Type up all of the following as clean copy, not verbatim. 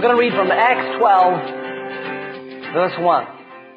going to read from Acts 12, verse 1.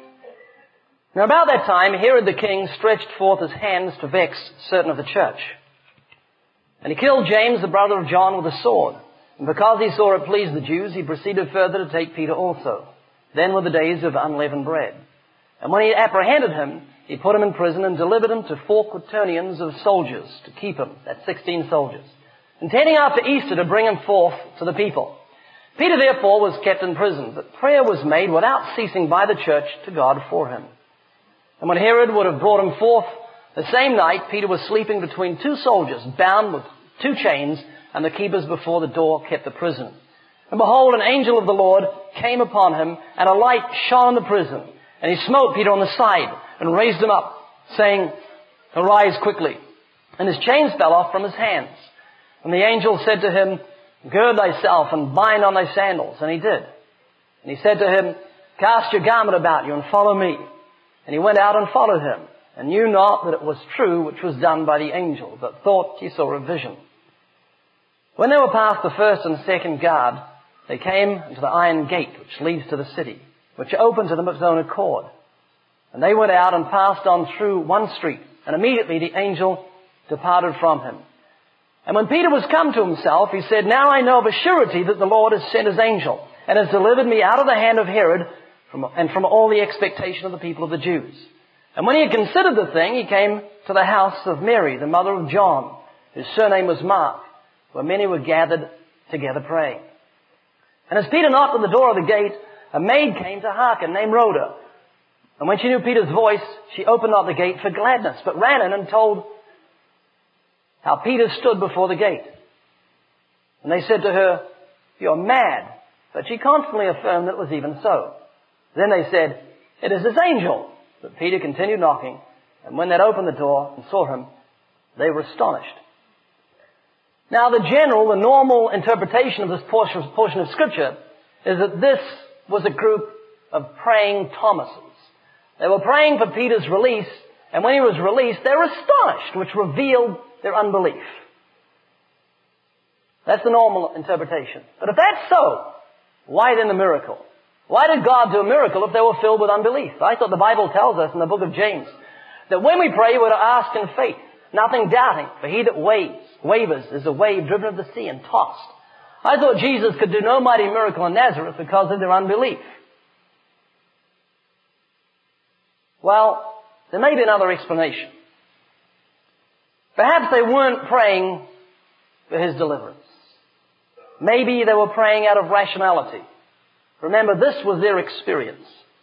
Now about that time, Herod the king stretched forth his hands to vex certain of the church. And he killed James, the brother of John, with a sword. And because he saw it pleased the Jews, he proceeded further to take Peter also. Then were the days of unleavened bread. And when he apprehended him, he put him in prison and delivered him to 4 quaternions of soldiers to keep him. That's 16 soldiers. Intending after Easter to bring him forth to the people. Peter therefore was kept in prison, but prayer was made without ceasing by the church to God for him. And when Herod would have brought him forth, the same night Peter was sleeping between 2 soldiers, bound with 2 chains, and the keepers before the door kept the prison. And behold, an angel of the Lord came upon him, and a light shone in the prison. And he smote Peter on the side, and raised him up, saying, Arise quickly. And his chains fell off from his hands. And the angel said to him, Gird thyself, and bind on thy sandals. And he did. And he said to him, Cast your garment about you, and follow me. And he went out and followed him, and knew not that it was true which was done by the angel, but thought he saw a vision. When they were past the first and second guard, they came to the iron gate which leads to the city, which opened to them of its own accord. And they went out and passed on through one street, and immediately the angel departed from him. And when Peter was come to himself, he said, Now I know of a surety that the Lord has sent his angel, and has delivered me out of the hand of Herod, and from all the expectation of the people of the Jews. And when he had considered the thing, he came to the house of Mary, the mother of John, whose surname was Mark, where many were gathered together praying. And as Peter knocked on the door of the gate, a maid came to hearken, named Rhoda. And when she knew Peter's voice, she opened not the gate for gladness, but ran in and told how Peter stood before the gate. And they said to her, You're mad. But she constantly affirmed that it was even so. Then they said, It is this angel. But Peter continued knocking, and when they opened the door and saw him, they were astonished. Now the normal interpretation of this portion of Scripture is that this was a group of praying Thomases. They were praying for Peter's release, and when he was released, they were astonished, which revealed their unbelief. That's the normal interpretation. But if that's so, why then the miracle? Why did God do a miracle if they were filled with unbelief? I thought the Bible tells us in the book of James that when we pray, we're to ask in faith, nothing doubting, for he that wavers is a wave driven of the sea and tossed. I thought Jesus could do no mighty miracle in Nazareth because of their unbelief. Well, there may be another explanation. Perhaps they weren't praying for his deliverance. Maybe they were praying out of rationality. Remember, this was their experience.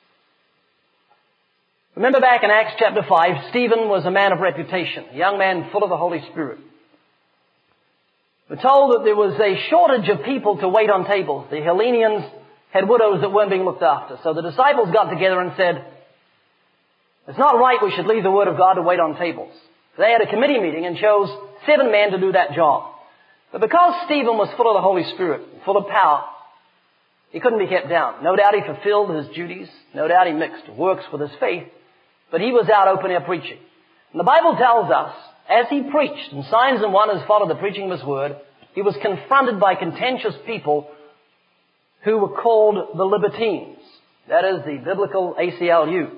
Remember back in Acts chapter 5, Stephen was a man of reputation, a young man full of the Holy Spirit. We're told that there was a shortage of people to wait on tables. The Hellenians had widows that weren't being looked after. So the disciples got together and said, It's not right we should leave the Word of God to wait on tables. They had a committee meeting and chose 7 men to do that job. But because Stephen was full of the Holy Spirit, full of power, he couldn't be kept down. No doubt he fulfilled his duties. No doubt he mixed works with his faith. But he was out open air preaching. And the Bible tells us, as he preached, and signs and wonders followed the preaching of his word, he was confronted by contentious people who were called the libertines. That is the biblical ACLU.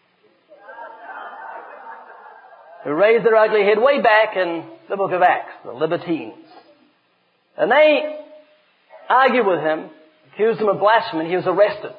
Who raised their ugly head way back in the book of Acts, the libertines. And they argued with him, accused him of blasphemy, and he was arrested.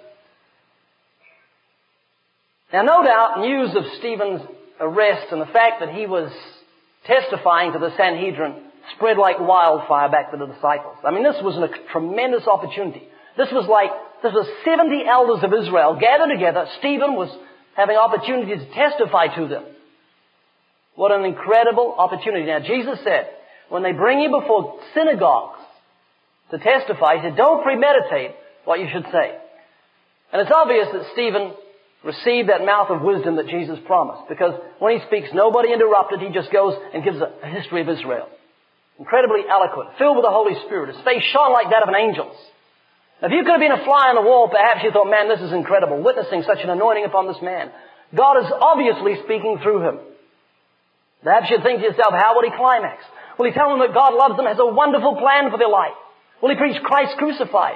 Now, no doubt, news of Stephen's arrest and the fact that he was testifying to the Sanhedrin spread like wildfire back to the disciples. I mean, this was a tremendous opportunity. This was 70 elders of Israel gathered together. Stephen was having opportunity to testify to them. What an incredible opportunity. Now, Jesus said, when they bring you before synagogues to testify, he said, don't premeditate what you should say. And it's obvious that Stephen received that mouth of wisdom that Jesus promised, because when he speaks, nobody interrupted. He just goes and gives a history of Israel. Incredibly eloquent, filled with the Holy Spirit. His face shone like that of an angel's. Now, if you could have been a fly on the wall, perhaps you thought, man, this is incredible, witnessing such an anointing upon this man. God is obviously speaking through him. Perhaps you'd think to yourself, how would he climax? Will he tell them that God loves them, has a wonderful plan for their life? Will he preach Christ crucified?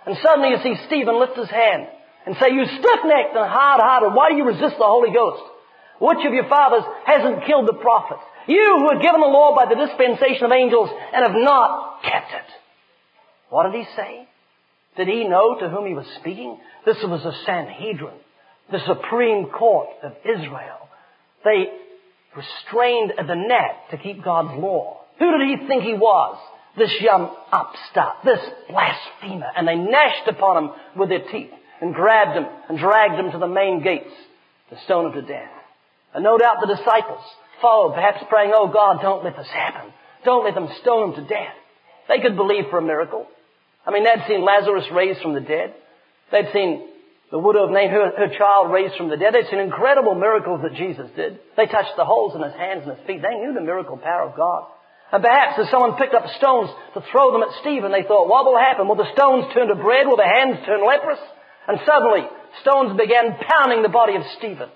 And suddenly you see Stephen lift his hand and say, you stiff-necked and hard-hearted, why do you resist the Holy Ghost? Which of your fathers hasn't killed the prophets? You who are given the law by the dispensation of angels and have not kept it. What did he say? Did he know to whom he was speaking? This was the Sanhedrin, the Supreme Court of Israel. They restrained the net to keep God's law. Who did he think he was? This young upstart, this blasphemer. And they gnashed upon him with their teeth and grabbed him and dragged him to the main gates to stone him to death. And no doubt the disciples followed, perhaps praying, oh God, don't let this happen. Don't let them stone him to death. They could believe for a miracle. I mean, they'd seen Lazarus raised from the dead. They'd seen the widow of Nain, her child raised from the dead. They'd seen incredible miracles that Jesus did. They touched the holes in his hands and his feet. They knew the miracle power of God. And perhaps as someone picked up stones to throw them at Stephen, they thought, what will happen? Will the stones turn to bread? Will the hands turn leprous? And suddenly, stones began pounding the body of Stephen.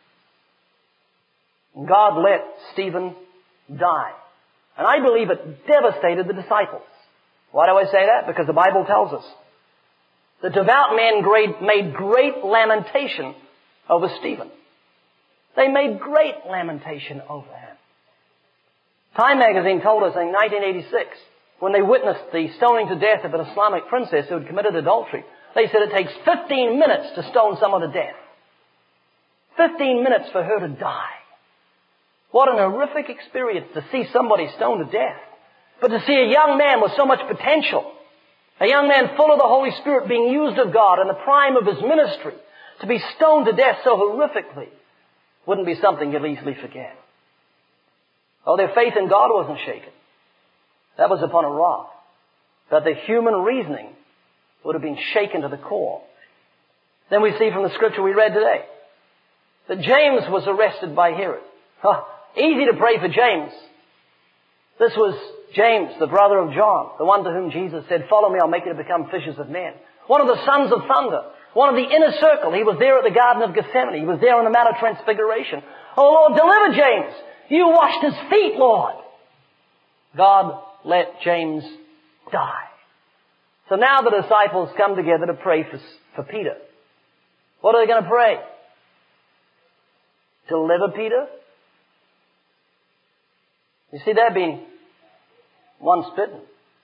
And God let Stephen die. And I believe it devastated the disciples. Why do I say that? Because the Bible tells us the devout men made great lamentation over Stephen. They made great lamentation over him. Time magazine told us in 1986, when they witnessed the stoning to death of an Islamic princess who had committed adultery, they said it takes 15 minutes to stone someone to death. 15 minutes for her to die. What an horrific experience to see somebody stoned to death. But to see a young man with so much potential, a young man full of the Holy Spirit being used of God in the prime of his ministry, to be stoned to death so horrifically, wouldn't be something you'd easily forget. Oh, their faith in God wasn't shaken. That was upon a rock. But the human reasoning would have been shaken to the core. Then we see from the scripture we read today that James was arrested by Herod. Easy to pray for James. This was James, the brother of John, the one to whom Jesus said, follow me, I'll make you to become fishers of men. One of the sons of thunder. One of the inner circle. He was there at the Garden of Gethsemane. He was there on the Mount of Transfiguration. Oh Lord, deliver James. You washed his feet, Lord. God let James die. So now the disciples come together to pray for Peter. What are they going to pray? Deliver Peter? You see, they've been once bitten,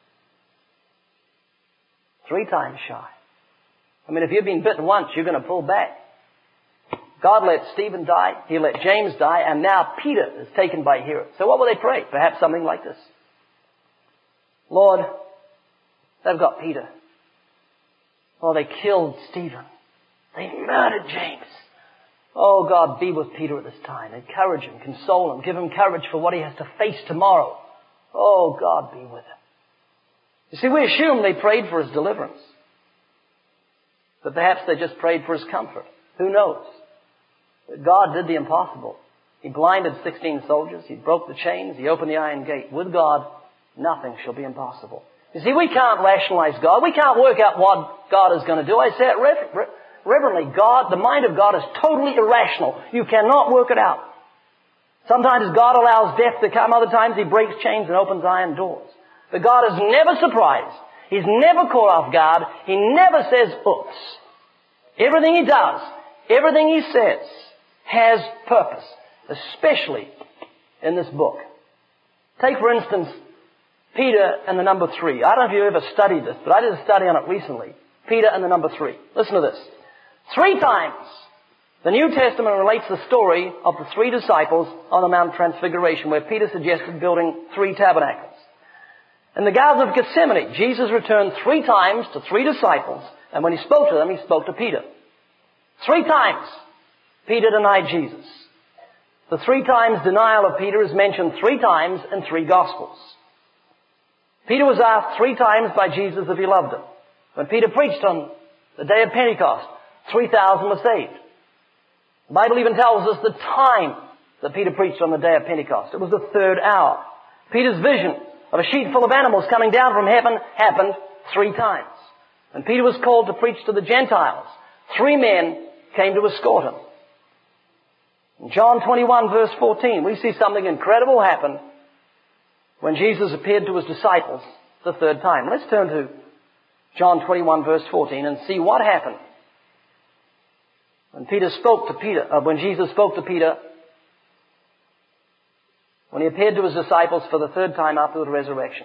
3 times shy. I mean, if you've been bitten once, you're going to pull back. God let Stephen die, He let James die, and now Peter is taken by Herod. So what will they pray? Perhaps something like this. Lord, they've got Peter. Oh, they killed Stephen. They murdered James. Oh, God, be with Peter at this time. Encourage him, console him, give him courage for what he has to face tomorrow. Oh, God, be with him. You see, we assume they prayed for his deliverance. But perhaps they just prayed for his comfort. Who knows? But God did the impossible. He blinded 16 soldiers. He broke the chains. He opened the iron gate. With God, nothing shall be impossible. You see, we can't rationalize God. We can't work out what God is going to do. I say it reverently. God, the mind of God is totally irrational. You cannot work it out. Sometimes God allows death to come. Other times He breaks chains and opens iron doors. But God is never surprised. He's never caught off guard. He never says, oops. Everything He does, everything He says has purpose, especially in this book. Take, for instance, Peter and the number 3. I don't know if you ever studied this, but I did a study on it recently. Peter and the number 3. Listen to this. 3 times the New Testament relates the story of the 3 disciples on the Mount of Transfiguration, where Peter suggested building 3 tabernacles. In the Garden of Gethsemane, Jesus returned 3 times to 3 disciples, and when He spoke to them, He spoke to Peter. 3 times Peter denied Jesus. The 3 times denial of Peter is mentioned 3 times in 3 Gospels. Peter was asked 3 times by Jesus if he loved him. When Peter preached on the day of Pentecost, 3,000 were saved. The Bible even tells us the time that Peter preached on the day of Pentecost. It was the 3rd hour. Peter's vision of a sheet full of animals coming down from heaven happened 3 times. When Peter was called to preach to the Gentiles, 3 men came to escort him. In John 21 verse 14, we see something incredible happen when Jesus appeared to His disciples the 3rd time. Let's turn to John 21 verse 14 and see what happened when Jesus spoke to Peter, when he appeared to his disciples for the third time after the resurrection.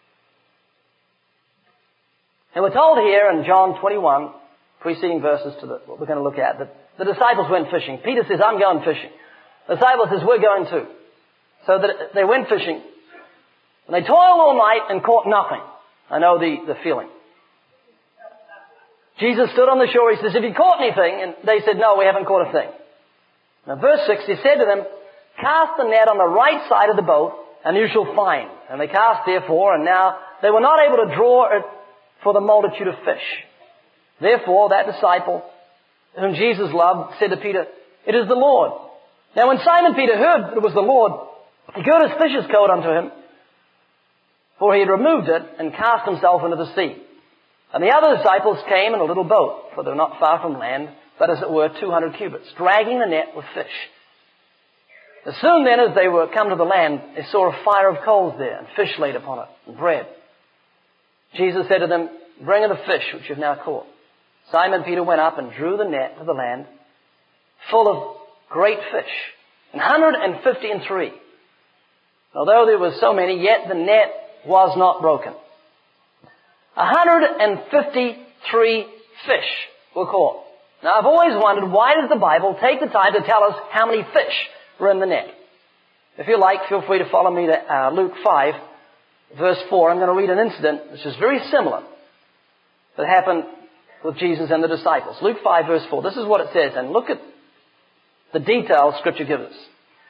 And we're told here in John 21, preceding verses to what we're going to look at, that the disciples went fishing. Peter says, I'm going fishing. The disciples says, we're going too. So that they went fishing. And they toiled all night and caught nothing. I know the feeling. Jesus stood on the shore. He says, have you caught anything? And they said, no, we haven't caught a thing. Now verse 6, he said to them, cast the net on the right side of the boat and you shall find. And they cast therefore, and now they were not able to draw it for the multitude of fish. Therefore, that disciple whom Jesus loved said to Peter, it is the Lord. Now when Simon Peter heard that it was the Lord, he girded his fisher's coat unto him, for he had removed it and cast himself into the sea. And the other disciples came in a little boat, for they were not far from land, but as it were 200 cubits, dragging the net with fish. As soon then as they were come to the land, they saw a fire of coals there, and fish laid upon it, and bread. Jesus said to them, bring in the fish which you've now caught. Simon Peter went up and drew the net to the land, full of great fish, 153. Although there were so many, yet the net was not broken. 153 fish were caught. Now I've always wondered, why does the Bible take the time to tell us how many fish were in the net? If you like, feel free to follow me to Luke 5, verse 4. I'm going to read an incident which is very similar that happened with Jesus and the disciples. Luke 5, verse 4. This is what it says, and look at the details Scripture gives us.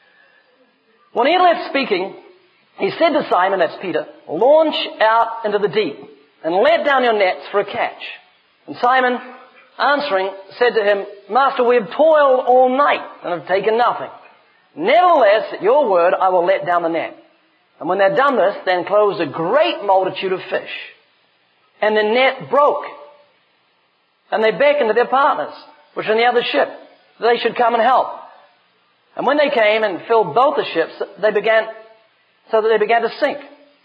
When he had left speaking, he said to Simon, that's Peter, launch out into the deep and let down your nets for a catch. And Simon, answering, said to him, Master, we have toiled all night and have taken nothing. Nevertheless, at your word, I will let down the net. And when they'd done this, they enclosed a great multitude of fish. And the net broke. And they beckoned to their partners, which were in the other ship, that they should come and help. And when they came and filled both the ships, they began to sink.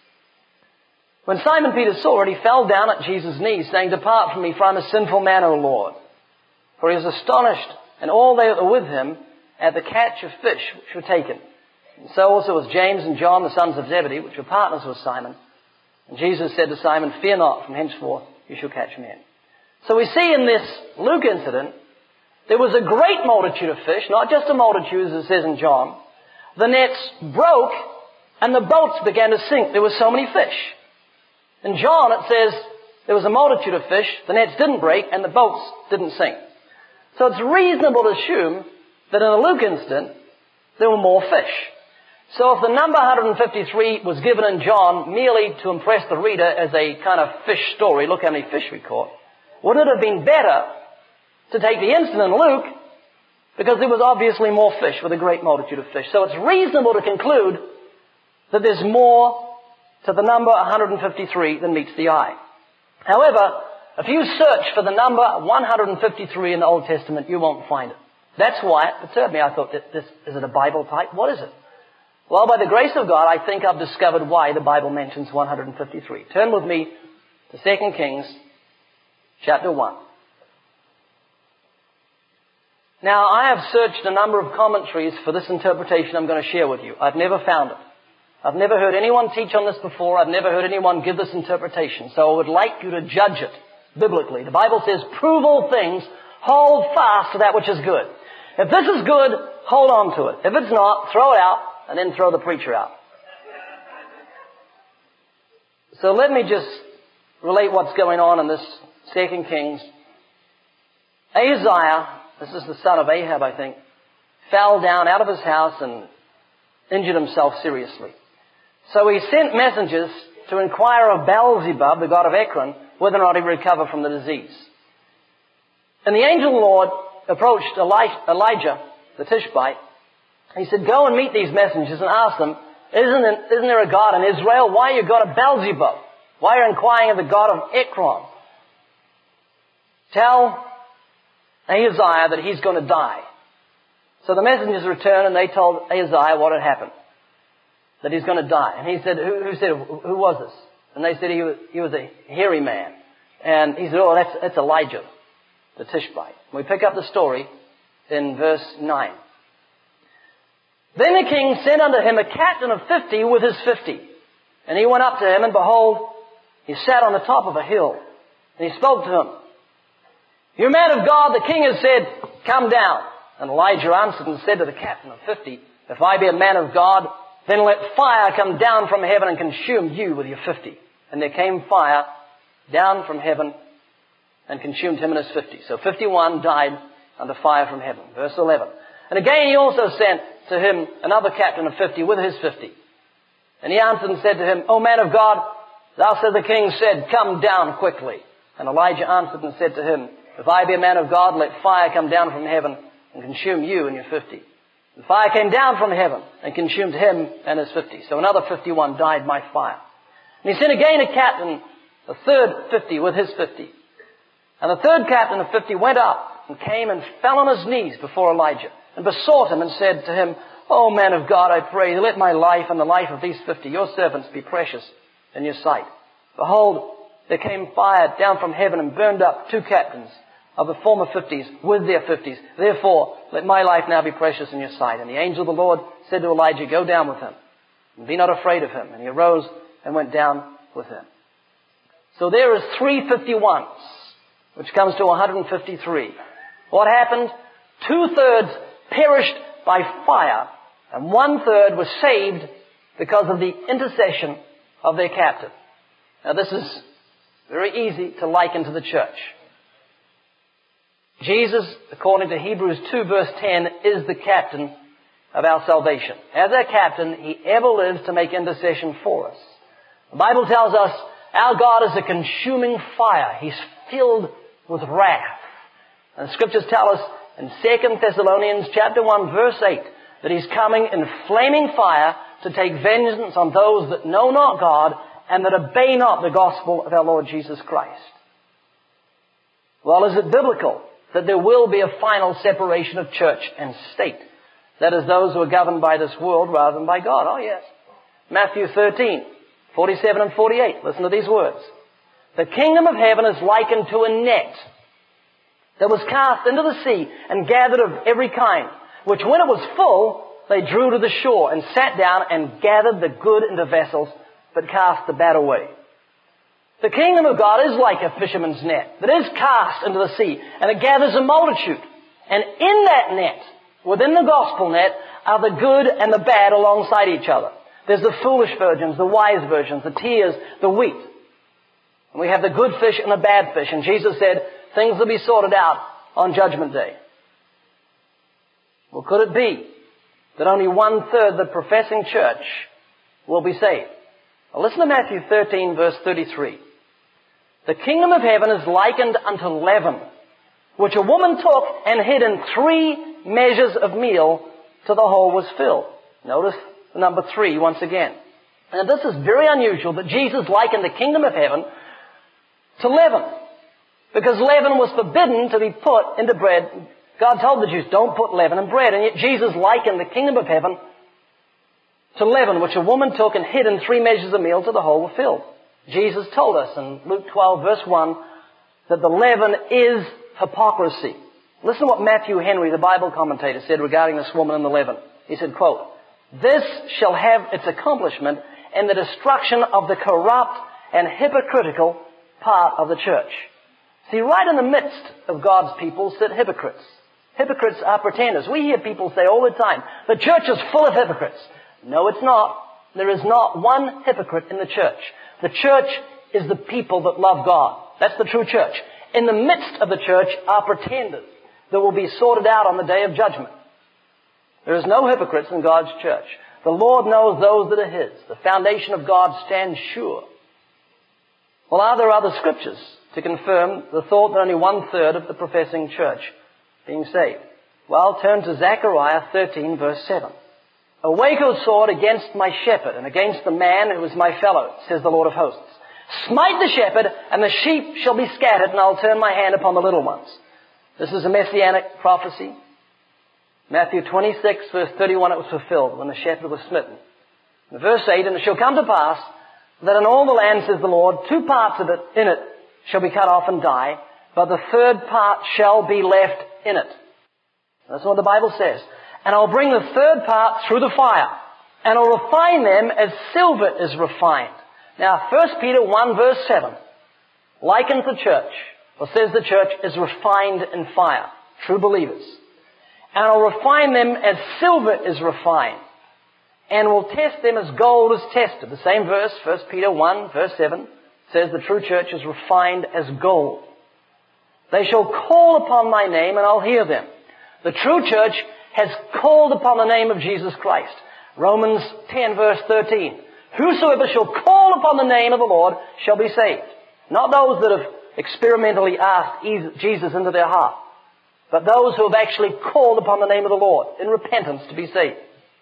When Simon Peter saw it, he fell down at Jesus' knees, saying, depart from me, for I am a sinful man, O Lord. For he was astonished, and all they that were with him, at the catch of fish which were taken. And so also was James and John, the sons of Zebedee, which were partners with Simon. And Jesus said to Simon, fear not, from henceforth you shall catch men. So we see in this Luke incident, there was a great multitude of fish, not just a multitude as it says in John. The nets broke and the boats began to sink. There were so many fish. In John it says there was a multitude of fish, the nets didn't break and the boats didn't sink. So it's reasonable to assume that in the Luke incident there were more fish. So if the number 153 was given in John merely to impress the reader as a kind of fish story, look how many fish we caught, wouldn't it have been better to take the incident in Luke, because there was obviously more fish with a great multitude of fish. So it's reasonable to conclude that there's more to the number 153 than meets the eye. However, if you search for the number 153 in the Old Testament, you won't find it. That's why it perturbed me. I thought, is it a Bible type? What is it? Well, by the grace of God, I think I've discovered why the Bible mentions 153. Turn with me to 2 Kings chapter 1. Now, I have searched a number of commentaries for this interpretation I'm going to share with you. I've never found it. I've never heard anyone teach on this before. I've never heard anyone give this interpretation. So I would like you to judge it biblically. The Bible says, prove all things, hold fast to that which is good. If this is good, hold on to it. If it's not, throw it out and then throw the preacher out. So let me just relate what's going on in this 2 Kings. Ahaziah, this is the son of Ahab, I think, fell down out of his house and injured himself seriously. So he sent messengers to inquire of Beelzebub, the god of Ekron, whether or not he would recover from the disease. And the angel of the Lord approached Elijah, the Tishbite. He said, go and meet these messengers and ask them, isn't there a God in Israel? Why are you God of Beelzebub? Why are you inquiring of the god of Ekron? Tell Ahaziah that he's going to die. So the messengers returned and they told Ahaziah what had happened. That he's going to die. And he said, who was this? And they said he was a hairy man. And he said, oh, that's Elijah, the Tishbite. We pick up the story in verse 9. Then the king sent unto him a captain of 50 with his 50. And he went up to him, and behold, he sat on the top of a hill. And he spoke to him. You man of God, the king has said, come down. And Elijah answered and said to the captain of 50, if I be a man of God, then let fire come down from heaven and consume you with your 50. And there came fire down from heaven and consumed him and his 50. So 51 died under fire from heaven. Verse 11. And again he also sent to him another captain of 50 with his 50. And he answered and said to him, O man of God, thus said the king said, come down quickly. And Elijah answered and said to him, if I be a man of God, let fire come down from heaven and consume you and your 50. And fire came down from heaven and consumed him and his 50. So another 51 died by fire. And he sent again a captain, a third 50 with his 50. And the third captain of 50 went up and came and fell on his knees before Elijah and besought him and said to him, O man of God, I pray, let my life and the life of these 50, your servants, be precious in your sight. Behold, there came fire down from heaven and burned up 2 captains of the former 50s with their 50s. Therefore, let my life now be precious in your sight. And the angel of the Lord said to Elijah, go down with him, and be not afraid of him. And he arose and went down with him. So there is 351s, which comes to 153. What happened? 2/3 perished by fire, and 1/3 was saved because of the intercession of their captain. Now this is very easy to liken to the church. Jesus, according to Hebrews 2 verse 10, is the captain of our salvation. As our captain, he ever lives to make intercession for us. The Bible tells us our God is a consuming fire. He's filled with wrath. And the scriptures tell us in 2 Thessalonians chapter 1 verse 8 that he's coming in flaming fire to take vengeance on those that know not God and that obey not the gospel of our Lord Jesus Christ. Well, is it biblical that there will be a final separation of church and state? That is, those who are governed by this world rather than by God. Oh yes. Matthew 13, 47 and 48. Listen to these words. The kingdom of heaven is likened to a net that was cast into the sea and gathered of every kind, which when it was full, they drew to the shore and sat down and gathered the good into vessels, but cast the bad away. The kingdom of God is like a fisherman's net that is cast into the sea, and it gathers a multitude. And in that net, within the gospel net, are the good and the bad alongside each other. There's the foolish virgins, the wise virgins, the tares, the wheat. And we have the good fish and the bad fish. And Jesus said, things will be sorted out on Judgment Day. Well, could it be that only 1/3 of the professing church will be saved? Well, listen to Matthew 13, verse 33. The kingdom of heaven is likened unto leaven, which a woman took and hid in 3 measures of meal till the whole was filled. Notice the number 3 once again. And this is very unusual that Jesus likened the kingdom of heaven to leaven, because leaven was forbidden to be put into bread. God told the Jews, don't put leaven in bread, and yet Jesus likened the kingdom of heaven to leaven, which a woman took and hid in 3 measures of meal till the whole were filled. Jesus told us in Luke 12 verse 1 that the leaven is hypocrisy. Listen to what Matthew Henry, the Bible commentator, said regarding this woman and the leaven. He said, quote, this shall have its accomplishment in the destruction of the corrupt and hypocritical part of the church. See, right in the midst of God's people sit hypocrites. Hypocrites are pretenders. We hear people say all the time, the church is full of hypocrites. No, it's not. There is not one hypocrite in the church. The church is the people that love God. That's the true church. In the midst of the church are pretenders that will be sorted out on the day of judgment. There is no hypocrites in God's church. The Lord knows those that are His. The foundation of God stands sure. Well, are there other scriptures to confirm the thought that only 1/3 of the professing church being saved? Well, turn to Zechariah 13 verse 7. Awake, O sword, against my shepherd and against the man who is my fellow, says the Lord of hosts. Smite the shepherd, and the sheep shall be scattered, and I'll turn my hand upon the little ones. This is a messianic prophecy. Matthew 26, verse 31, it was fulfilled when the shepherd was smitten. In verse 8, and it shall come to pass that in all the land, says the Lord, 2 parts of it in it shall be cut off and die, but the third part shall be left in it. That's what the Bible says. And I'll bring the third part through the fire, and I'll refine them as silver is refined. Now, 1 Peter 1 verse 7 likens the church, or says the church is refined in fire, true believers. And I'll refine them as silver is refined, and will test them as gold is tested. The same verse, 1 Peter 1 verse 7, says the true church is refined as gold. They shall call upon my name, and I'll hear them. The true church has called upon the name of Jesus Christ. Romans 10 verse 13. Whosoever shall call upon the name of the Lord shall be saved. Not those that have experimentally asked Jesus into their heart, but those who have actually called upon the name of the Lord in repentance to be saved.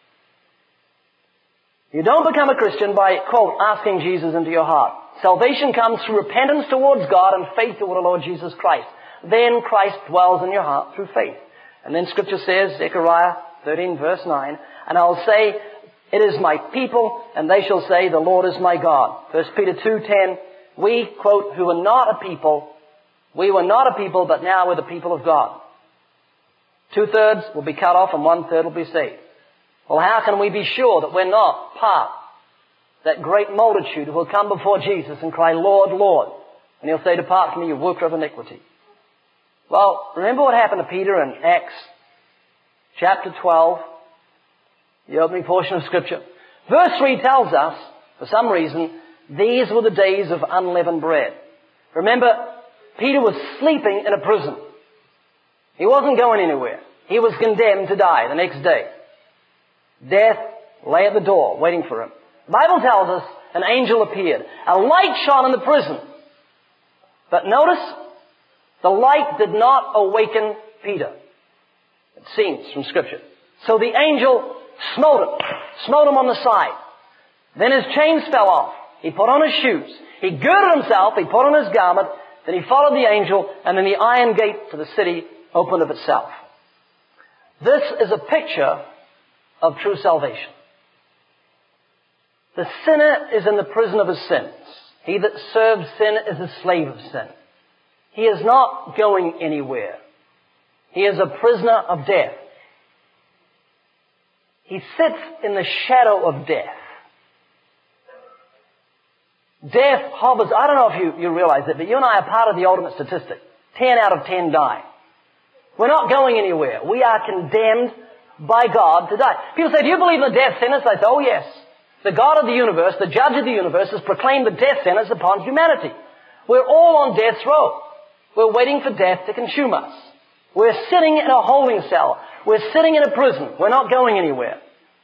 You don't become a Christian by, quote, asking Jesus into your heart. Salvation comes through repentance towards God and faith toward the Lord Jesus Christ. Then Christ dwells in your heart through faith. And then Scripture says, Zechariah 13 verse 9, and I'll say, it is my people, and they shall say, the Lord is my God. 1 Peter 2:10, we, quote, who were not a people, we were not a people, but now we're the people of God. 2/3 will be cut off and 1/3 will be saved. Well, how can we be sure that we're not part of that great multitude who will come before Jesus and cry, Lord, Lord? And he'll say, depart from me, you worker of iniquity. Well, remember what happened to Peter in Acts chapter 12, the opening portion of Scripture. Verse 3 tells us, for some reason, these were the days of unleavened bread. Remember, Peter was sleeping in a prison. He wasn't going anywhere. He was condemned to die the next day. Death lay at the door, waiting for him. The Bible tells us an angel appeared. A light shone in the prison. But notice, the light did not awaken Peter. It seems from Scripture. So the angel smote him on the side. Then his chains fell off. He put on his shoes. He girded himself. He put on his garment. Then he followed the angel, and then the iron gate to the city opened of itself. This is a picture of true salvation. The sinner is in the prison of his sins. He that serves sin is a slave of sin. He is not going anywhere. He is a prisoner of death. He sits in the shadow of death. Death hovers. I don't know if you realize it, but you and I are part of the ultimate statistic. 10 out of 10 die. We're not going anywhere. We are condemned by God to die. People say, do you believe in the death sentence? I say, oh yes. The God of the universe, the judge of the universe, has proclaimed the death sentence upon humanity. We're all on death's row. We're waiting for death to consume us. We're sitting in a holding cell. We're sitting in a prison. We're not going anywhere.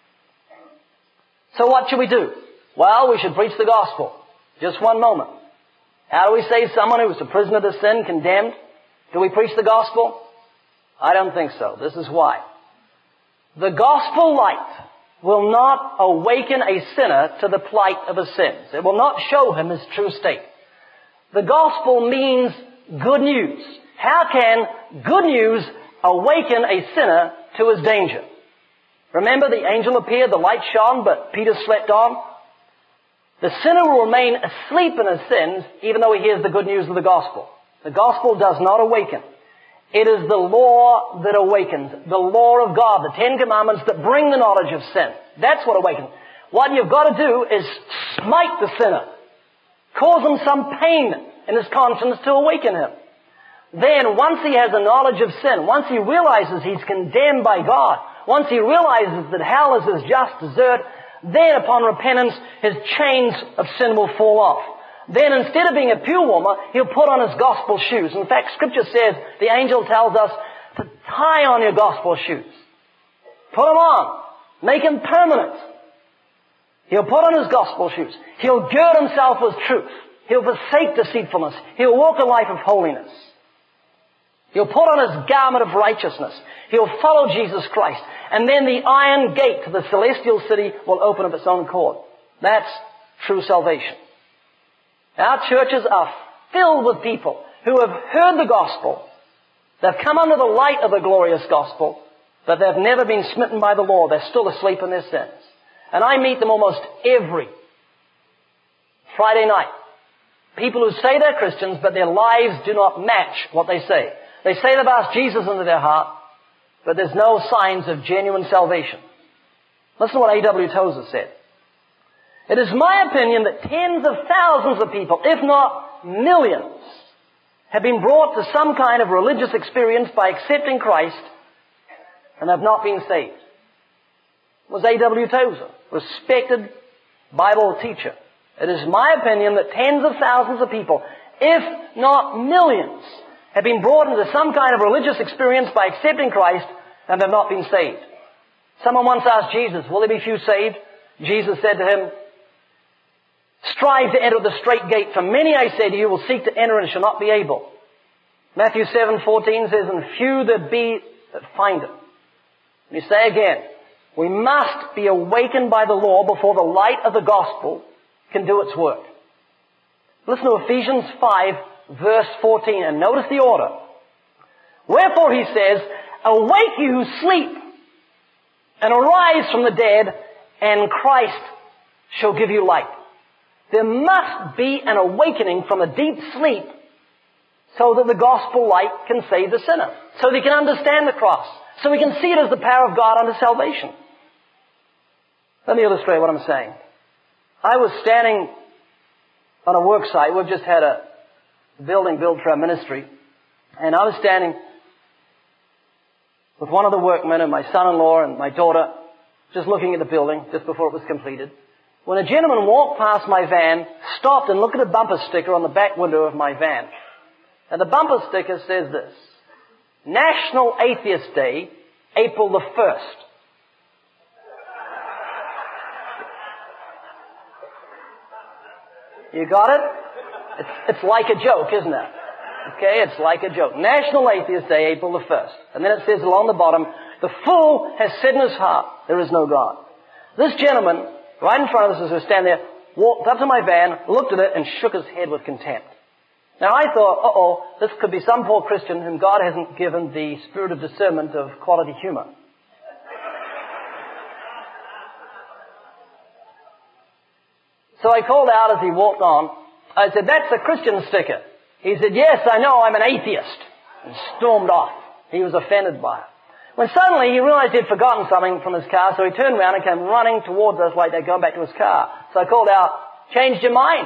So what should we do? Well, we should preach the gospel. Just one moment. How do we save someone who is a prisoner to sin, condemned? Do we preach the gospel? I don't think so. This is why. The gospel light will not awaken a sinner to the plight of his sins. It will not show him his true state. The gospel means good news. How can good news awaken a sinner to his danger? Remember, the angel appeared, the light shone, but Peter slept on. The sinner will remain asleep in his sins even though he hears the good news of the gospel. The gospel does not awaken. It is the law that awakens, the law of God, the 10 Commandments that bring the knowledge of sin. That's what awakens. What you've got to do is smite the sinner, cause him some pain in his conscience to awaken him. Then, once he has a knowledge of sin, once he realizes he's condemned by God, once he realizes that hell is his just desert, then upon repentance, his chains of sin will fall off. Then instead of being a pew warmer, he'll put on his gospel shoes. In fact, Scripture says, the angel tells us to tie on your gospel shoes. Put them on. Make them permanent. He'll put on his gospel shoes. He'll gird himself with truth. He'll forsake deceitfulness. He'll walk a life of holiness. He'll put on his garment of righteousness. He'll follow Jesus Christ. And then the iron gate to the celestial city will open of its own accord. That's true salvation. Our churches are filled with people who have heard the gospel. They've come under the light of the glorious gospel, but they've never been smitten by the law. They're still asleep in their sins. And I meet them almost every Friday night People who say they're Christians, but their lives do not match what they say. They say they've asked Jesus into their heart, but there's no signs of genuine salvation. Listen to what A.W. Tozer said. It is my opinion that tens of thousands of people, if not millions, have been brought to some kind of religious experience by accepting Christ and have not been saved. It was A.W. Tozer, respected Bible teacher. It is my opinion that tens of thousands of people, if not millions, have been brought into some kind of religious experience by accepting Christ and have not been saved. Someone once asked Jesus, will there be few saved? Jesus said to him, strive to enter the straight gate, for many, I say to you, will seek to enter and shall not be able. Matthew 7:14 says, and few there be that find it. Let me say again, we must be awakened by the law before the light of the gospel can do its work. Listen to Ephesians 5, verse 14, and notice the order. Wherefore he says, awake you who sleep, and arise from the dead, and Christ shall give you light. There must be an awakening from a deep sleep so that the gospel light can save the sinner, so that he can understand the cross, so we can see it as the power of God unto salvation. Let me illustrate what I'm saying. I was standing on a work site. We've just had a building built for our ministry. And I was standing with one of the workmen and my son-in-law and my daughter, just looking at the building just before it was completed, when a gentleman walked past my van, stopped and looked at a bumper sticker on the back window of my van. And the bumper sticker says this: National Atheist Day, April the 1st. You got it? It's like a joke, isn't it? Okay, it's like a joke. National Atheist Day, April the 1st. And then it says along the bottom, the fool has said in his heart, there is no God. This gentleman, right in front of us as we were standing there, walked up to my van, looked at it, and shook his head with contempt. Now I thought, this could be some poor Christian whom God hasn't given the spirit of discernment of quality humor. So I called out as he walked on. I said, that's a Christian sticker. He said, yes, I know, I'm an atheist. And stormed off. He was offended by it. When suddenly he realized he'd forgotten something from his car, so he turned around and came running towards us like they'd gone back to his car. So I called out, changed your mind?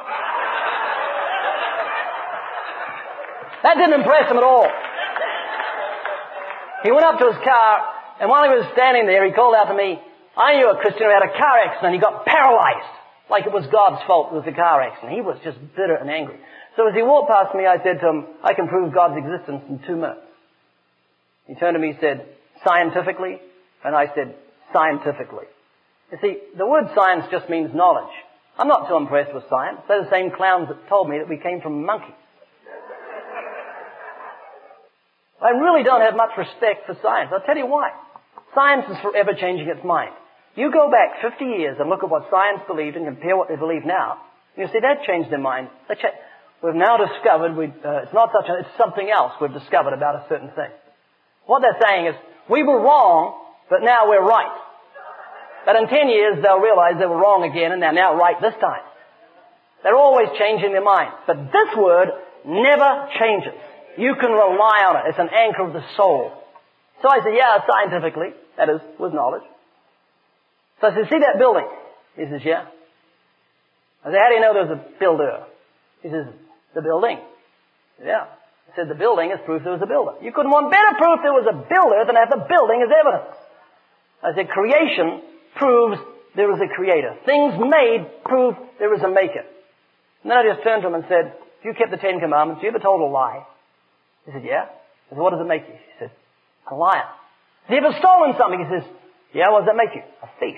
That didn't impress him at all. He went up to his car, and while he was standing there, he called out to me, I knew a Christian who had a car accident. He got paralyzed. Like it was God's fault with the car accident. He was just bitter and angry. So as he walked past me, I said to him, I can prove God's existence in 2 minutes. He turned to me and said, scientifically? And I said, scientifically. You see, the word science just means knowledge. I'm not too impressed with science. They're the same clowns that told me that we came from monkeys. I really don't have much respect for science. I'll tell you why. Science is forever changing its mind. You go back 50 years and look at what science believed and compare what they believe now, and you see that changed their mind. We've now discovered it's something else we've discovered about a certain thing. What they're saying is, we were wrong, but now we're right. But in 10 years they'll realize they were wrong again and they're now right this time. They're always changing their mind. But this word never changes. You can rely on it. It's an anchor of the soul. So I said, yeah, scientifically, that is, with knowledge. So I said, see that building? He says, yeah. I said, how do you know there's a builder? He says, the building. Yeah. I said, the building is proof there was a builder. You couldn't want better proof there was a builder than have the building as evidence. I said, creation proves there is a creator. Things made prove there is a maker. And then I just turned to him and said, if you kept the 10 Commandments, you ever told a lie? He said, yeah. I said, what does it make you? He said, a liar. Have you ever stolen something? He says, yeah, what does that make you? A thief.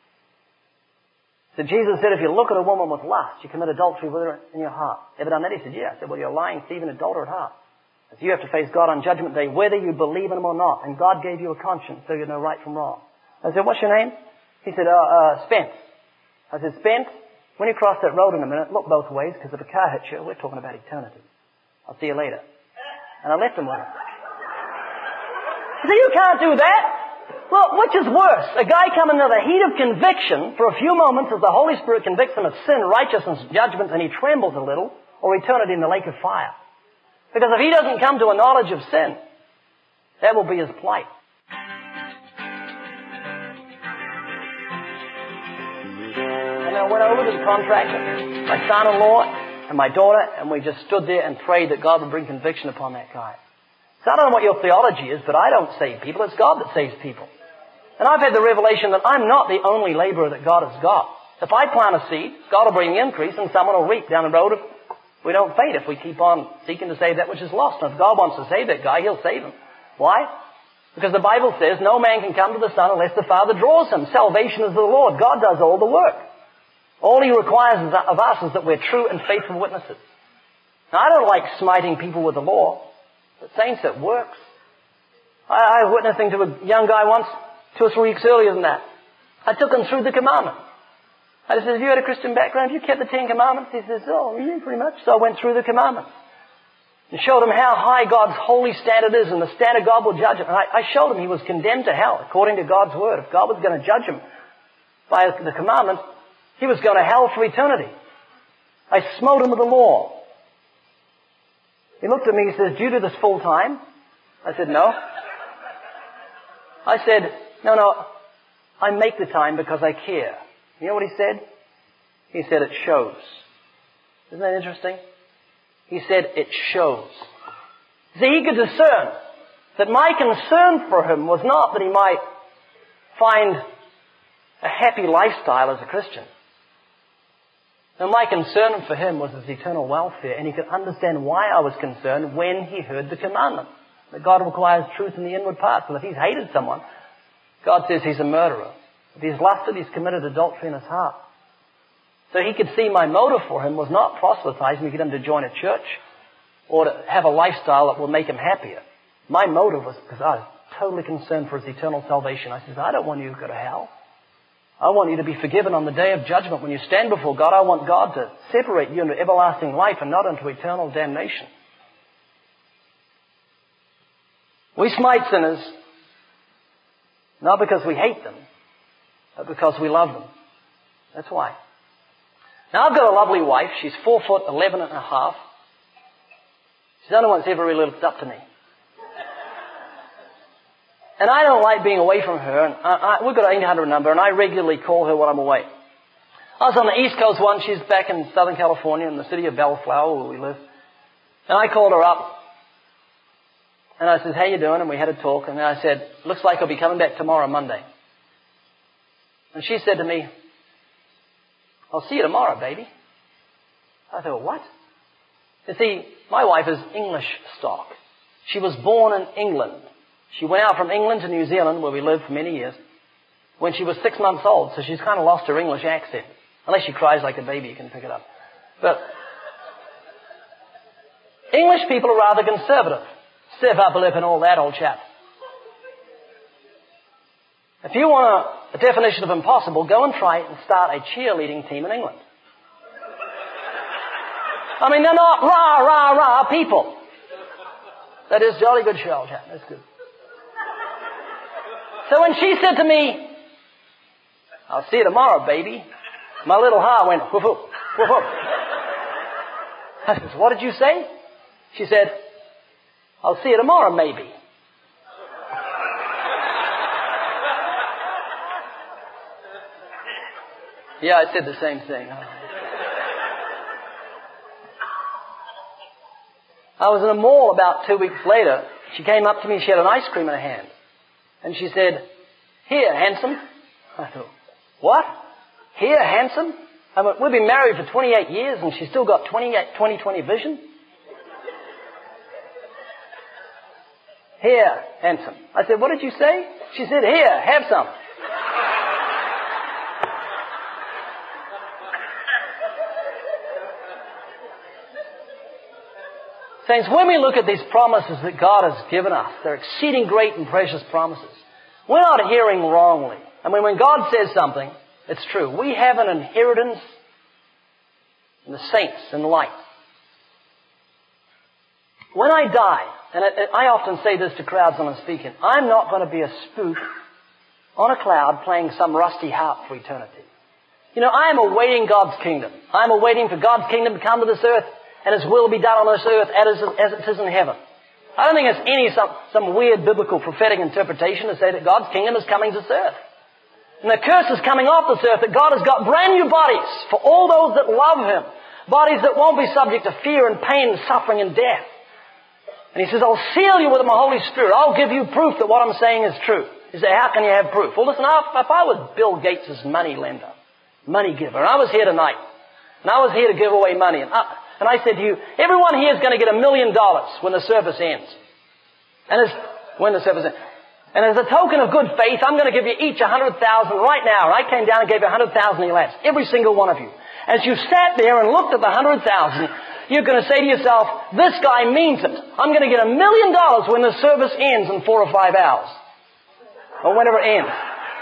So Jesus said, if you look at a woman with lust, you commit adultery with her in your heart. Ever done that? He said, yeah. I said, well, you're a lying, thieving, adulterer at heart. I said, you have to face God on Judgment Day, whether you believe in Him or not. And God gave you a conscience, so you know right from wrong. I said, what's your name? He said, Spence. I said, Spence, when you cross that road in a minute, look both ways, because if a car hits you, we're talking about eternity. I'll see you later. And I left him with it. He said, you can't do that. Well, which is worse? A guy coming to the heat of conviction for a few moments as the Holy Spirit convicts him of sin, righteousness, judgment, and he trembles a little, or eternity in the lake of fire. Because if he doesn't come to a knowledge of sin, that will be his plight. And I went over to the contractor, my son-in-law, and my daughter, and we just stood there and prayed that God would bring conviction upon that guy. So I don't know what your theology is, but I don't save people. It's God that saves people. And I've had the revelation that I'm not the only laborer that God has got. If I plant a seed, God will bring the increase and someone will reap down the road. If we don't faint, if we keep on seeking to save that which is lost. And if God wants to save that guy, He'll save him. Why? Because the Bible says no man can come to the Son unless the Father draws him. Salvation is the Lord. God does all the work. All He requires of us is that we're true and faithful witnesses. Now, I don't like smiting people with the law, but saints, it works. I was witnessing to a young guy once, 2 or 3 weeks earlier than that. I took him through the commandments. I said, have you had a Christian background? Have you kept the 10 commandments? He says, oh, yeah, pretty much. So I went through the commandments and showed him how high God's holy standard is and the standard God will judge him. And I showed him he was condemned to hell according to God's word. If God was going to judge him by the commandments, he was going to hell for eternity. I smote him with the law. He looked at me, he says, do you do this full time? I said, no. I said, no, I make the time because I care. You know what he said? He said, it shows. Isn't that interesting? He said, it shows. See, he could discern that my concern for him was not that he might find a happy lifestyle as a Christian. No, my concern for him was his eternal welfare, and he could understand why I was concerned when he heard the commandment. That God requires truth in the inward parts. And if he's hated someone, God says he's a murderer. If he's lusted, he's committed adultery in his heart. So he could see my motive for him was not proselytizing to get him to join a church or to have a lifestyle that will make him happier. My motive was because I was totally concerned for his eternal salvation. I said, I don't want you to go to hell. I want you to be forgiven on the day of judgment. When you stand before God, I want God to separate you into everlasting life and not into eternal damnation. We smite sinners not because we hate them, but because we love them. That's why. Now, I've got a lovely wife. She's 4'11" and a half. She's the only one that's ever really looked up to me. And I don't like being away from her. And we've got an 800 number, and I regularly call her when I'm away. I was on the East Coast once. She's back in Southern California in the city of Bellflower, where we live. And I called her up. And I said, how you doing? And we had a talk. And I said, looks like I'll be coming back tomorrow, Monday. And she said to me, I'll see you tomorrow, baby. I thought, what? You see, my wife is English stock. She was born in England. She went out from England to New Zealand, where we lived for many years, when she was 6 months old. So she's kind of lost her English accent. Unless she cries like a baby, you can pick it up. But English people are rather conservative. Stiff upper lip and all that, old chap. If you want a definition of impossible, go and try and start a cheerleading team in England. I mean, they're not rah people. That is jolly good show, old chap. That's good. So when she said to me, I'll see you tomorrow, baby, my little heart went whoop, whoop, whoop, whoop. I said, what did you say? She said, I'll see you tomorrow, maybe. Yeah, I said the same thing. I was in a mall about 2 weeks later. She came up to me, she had an ice cream in her hand. And she said, here, handsome. I thought, what? Here, handsome? I went, we've been married for 28 years and she's still got 20/20 vision. Here, handsome. I said, what did you say? She said, here, have some. Saints, when we look at these promises that God has given us, they're exceeding great and precious promises. We're not hearing wrongly. I mean, when God says something, it's true. We have an inheritance in the saints in the light. When I die, and I often say this to crowds when I'm speaking, I'm not going to be a spook on a cloud playing some rusty harp for eternity. You know, I am awaiting God's kingdom. I am awaiting for God's kingdom to come to this earth and His will be done on this earth as it is in heaven. I don't think it's some weird biblical prophetic interpretation to say that God's kingdom is coming to this earth. And the curse is coming off this earth, that God has got brand new bodies for all those that love Him. Bodies that won't be subject to fear and pain and suffering and death. And He says, I'll seal you with my Holy Spirit. I'll give you proof that what I'm saying is true. You say, how can you have proof? Well, listen, if I was Bill Gates' money lender, money giver, and I was here tonight, and I was here to give away money, and I said to you, everyone here is going to get $1 million when the service ends. And as a token of good faith, I'm going to give you each 100,000 right now. And I came down and gave you 100,000 in your laps. Every single one of you. As you sat there and looked at the 100,000, you're going to say to yourself, this guy means it. I'm going to get $1 million when the service ends in 4 or 5 hours. Or whenever it ends.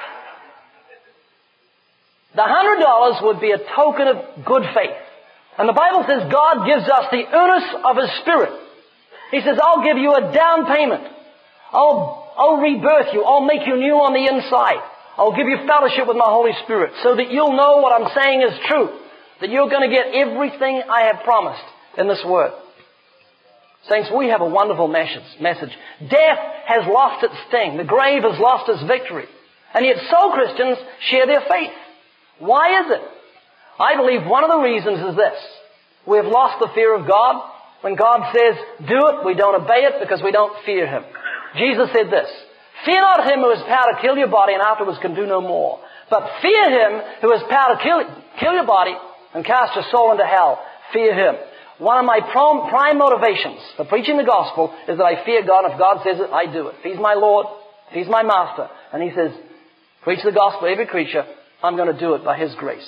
The $100 would be a token of good faith. And the Bible says God gives us the earnest of His Spirit. He says, I'll give you a down payment. I'll rebirth you. I'll make you new on the inside. I'll give you fellowship with my Holy Spirit so that you'll know what I'm saying is true. That you're going to get everything I have promised in this Word. Saints, we have a wonderful message. Death has lost its sting. The grave has lost its victory. And yet so Christians share their faith. Why is it? I believe one of the reasons is this. We have lost the fear of God. When God says, do it, we don't obey it because we don't fear Him. Jesus said this, fear not him who has power to kill your body and afterwards can do no more. But fear Him who has power to kill your body and cast your soul into hell. Fear Him. One of my prime motivations for preaching the gospel is that I fear God. If God says it, I do it. If He's my Lord, if He's my Master, and He says, preach the gospel to every creature, I'm going to do it by His grace.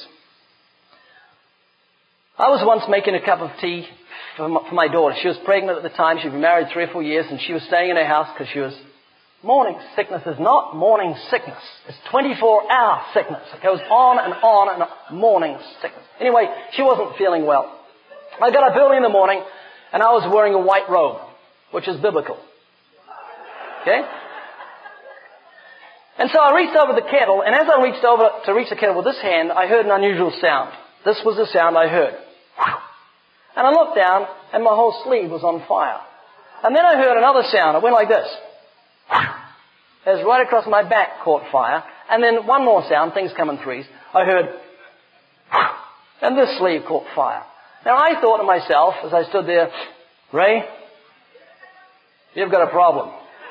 I was once making a cup of tea for my daughter. She was pregnant at the time. She'd been married 3 or 4 years, and she was staying in her house because she was... Morning sickness is not morning sickness. It's 24-hour sickness. It goes on and on and on. Morning sickness. Anyway, she wasn't feeling well. I got up early in the morning, and I was wearing a white robe, which is biblical. Okay? And so I reached over the kettle, and as I reached over to reach the kettle with this hand, I heard an unusual sound. This was the sound I heard. And I looked down, and my whole sleeve was on fire. And then I heard another sound. It went like this. It was right across my back caught fire. And then one more sound, things come in threes. I heard, and this sleeve caught fire. Now I thought to myself, as I stood there, Ray, you've got a problem.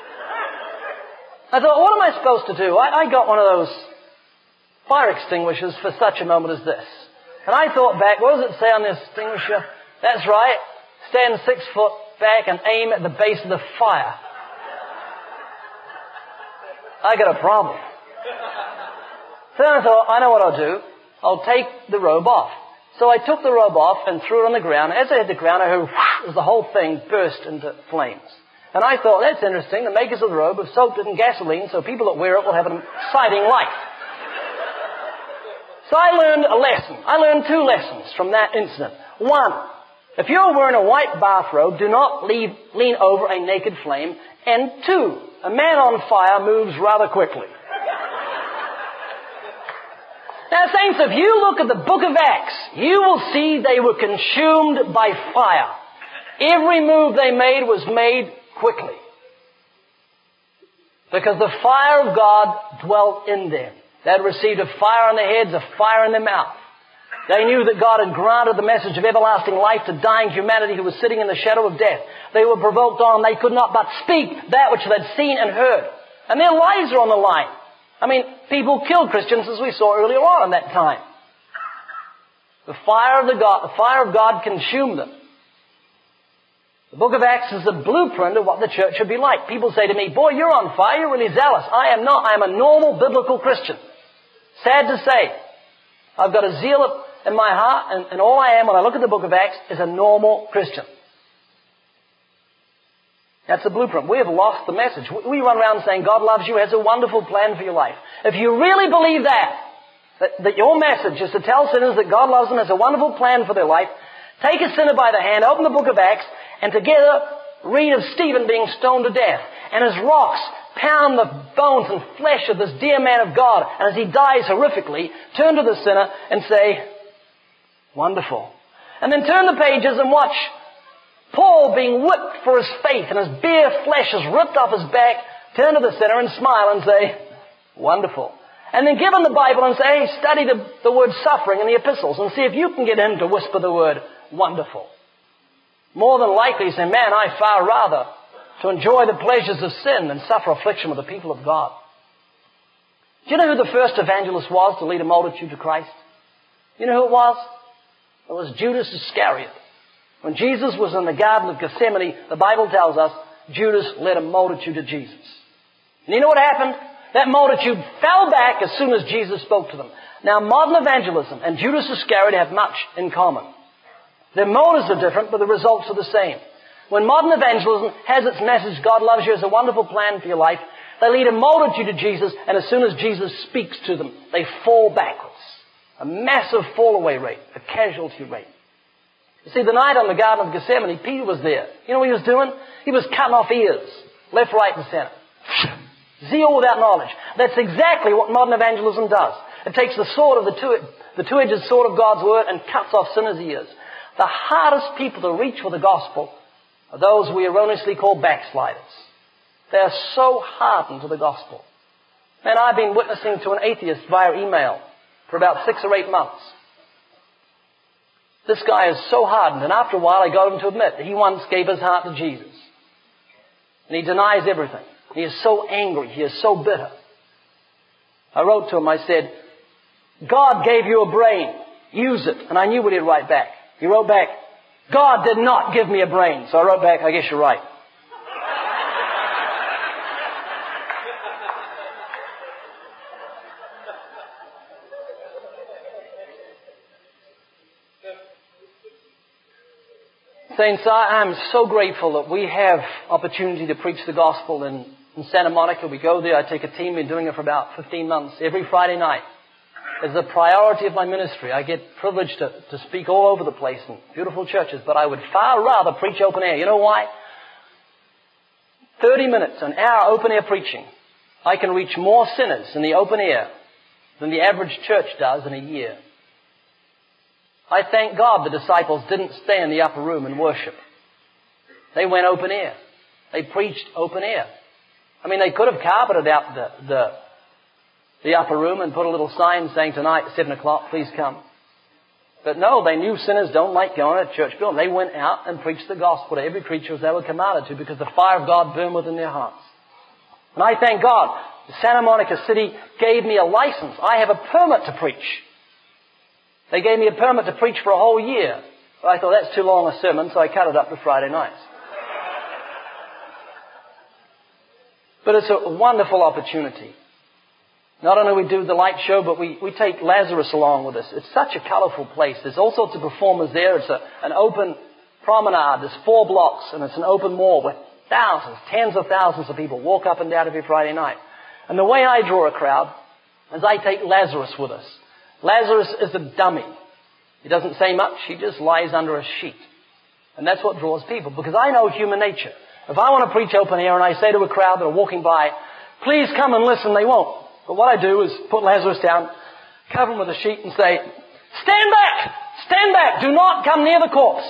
I thought, what am I supposed to do? I got one of those fire extinguishers for such a moment as this. And I thought back, what does it say on this extinguisher? That's right. Stand 6 foot back and aim at the base of the fire. I got a problem. So I thought, I know what I'll do. I'll take the robe off. So I took the robe off and threw it on the ground. As I hit the ground, I heard as the whole thing burst into flames. And I thought, that's interesting. The makers of the robe have soaked it in gasoline so people that wear it will have an exciting life. So I learned a lesson. I learned 2 lessons from that incident. 1, if you're wearing a white bathrobe, do not lean over a naked flame. And 2, a man on fire moves rather quickly. Now, saints, if you look at the book of Acts, you will see they were consumed by fire. Every move they made was made quickly. Because the fire of God dwelt in them. They had received a fire on their heads, a fire in their mouth. They knew that God had granted the message of everlasting life to dying humanity who was sitting in the shadow of death. They were provoked on. They could not but speak that which they'd seen and heard. And their lives are on the line. I mean, people killed Christians as we saw earlier on in that time. The fire of God consumed them. The book of Acts is the blueprint of what the church should be like. People say to me, boy, you're on fire, you're really zealous. I am not. I am a normal biblical Christian. Sad to say, I've got a zeal in my heart, and all I am when I look at the book of Acts is a normal Christian. That's the blueprint. We have lost the message. We run around saying God loves you, has a wonderful plan for your life. If you really believe that your message is to tell sinners that God loves them, has a wonderful plan for their life, take a sinner by the hand, open the book of Acts, and together read of Stephen being stoned to death, and as rocks pound the bones and flesh of this dear man of God, and as he dies horrifically, turn to the sinner and say, wonderful. And then turn the pages and watch Paul being whipped for his faith, and his bare flesh is ripped off his back. Turn to the sinner and smile and say, wonderful. And then give him the Bible and say, hey, study the word suffering in the epistles and see if you can get him to whisper the word wonderful. More than likely say, man, I far rather to enjoy the pleasures of sin than suffer affliction with the people of God. Do you know who the first evangelist was to lead a multitude to Christ? You know who it was? It was Judas Iscariot. When Jesus was in the Garden of Gethsemane, the Bible tells us Judas led a multitude to Jesus. And you know what happened? That multitude fell back as soon as Jesus spoke to them. Now, modern evangelism and Judas Iscariot have much in common. Their motives are different, but the results are the same. When modern evangelism has its message, God loves you, has a wonderful plan for your life, they lead a multitude to Jesus, and as soon as Jesus speaks to them, they fall backwards. A massive fall-away rate, a casualty rate. You see, the night on the Garden of Gethsemane, Peter was there. You know what he was doing? He was cutting off ears, left, right, and center. Zeal without knowledge. That's exactly what modern evangelism does. It takes the sword of the two-edged sword of God's word and cuts off sinners' ears. The hardest people to reach with the gospel are those we erroneously call backsliders. They are so hardened to the gospel. Man, I've been witnessing to an atheist via email for about 6 or 8 months. This guy is so hardened, and after a while I got him to admit that he once gave his heart to Jesus. And he denies everything. He is so angry. He is so bitter. I wrote to him, I said, God gave you a brain. Use it. And I knew what he'd write back. He wrote back, God did not give me a brain. So I wrote back, I guess you're right. Saints, I'm so grateful that we have opportunity to preach the gospel in Santa Monica. We go there. I take a team. Been doing it for about 15 months. Every Friday night is the priority of my ministry. I get privileged to speak all over the place in beautiful churches, but I would far rather preach open air. You know why? 30 minutes, an hour open air preaching. I can reach more sinners in the open air than the average church does in a year. I thank God the disciples didn't stay in the upper room and worship. They went open air. They preached open air. I mean, they could have carpeted out the upper room and put a little sign saying tonight, 7 o'clock, please come. But no, they knew sinners don't like going to a church building. They went out and preached the gospel to every creature as they were commanded to, because the fire of God burned within their hearts. And I thank God, Santa Monica City gave me a license. I have a permit to preach. They gave me a permit to preach for a whole year. But I thought that's too long a sermon, so I cut it up to Friday nights. But it's a wonderful opportunity. Not only we do the light show, but we take Lazarus along with us. It's such a colourful place. There's all sorts of performers there. It's an open promenade. There's 4 blocks, and it's an open mall with thousands, tens of thousands of people walk up and down every Friday night. And the way I draw a crowd is I take Lazarus with us. Lazarus is a dummy. He doesn't say much. He just lies under a sheet. And that's what draws people, because I know human nature. If I want to preach open air and I say to a crowd that are walking by, please come and listen, they won't. But what I do is put Lazarus down, cover him with a sheet and say, stand back! Stand back! Do not come near the corpse!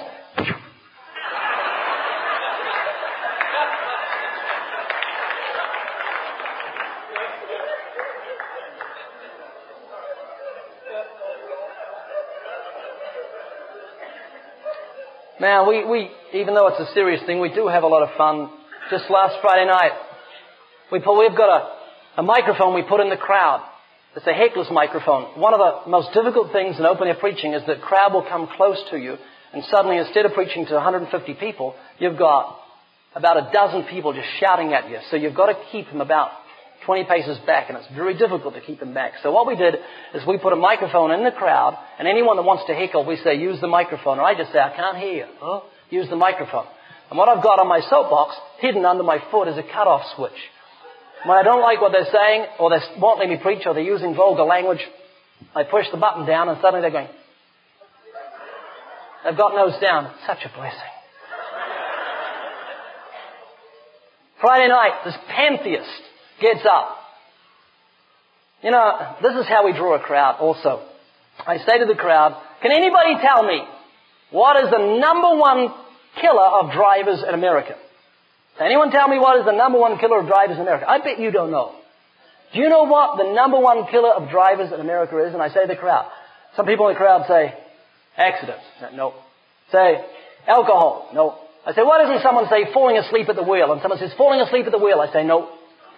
Now, we even though it's a serious thing, we do have a lot of fun. Just last Friday night, we've got a microphone we put in the crowd. It's a heckler's microphone. One of the most difficult things in open air preaching is that crowd will come close to you, and suddenly, instead of preaching to 150 people, you've got about a dozen people just shouting at you. So you've got to keep them about 20 paces back, and it's very difficult to keep them back. So what we did is we put a microphone in the crowd, and anyone that wants to heckle, we say, use the microphone. And I just say, I can't hear you. Oh, use the microphone. And what I've got on my soapbox, hidden under my foot, is a cut-off switch. When I don't like what they're saying, or they won't let me preach, or they're using vulgar language, I push the button down, and suddenly they're going. They've got nose down. It's such a blessing. Friday night, this pantheist gets up. You know, this is how we draw a crowd also. I say to the crowd, can anybody tell me what is the number one killer of drivers in America? Can anyone tell me what is the number one killer of drivers in America? I bet you don't know. Do you know what the number one killer of drivers in America is? And I say to the crowd. Some people in the crowd say, accidents. No. Say, alcohol. No. I say, why doesn't someone say falling asleep at the wheel? And someone says, falling asleep at the wheel. I say, no.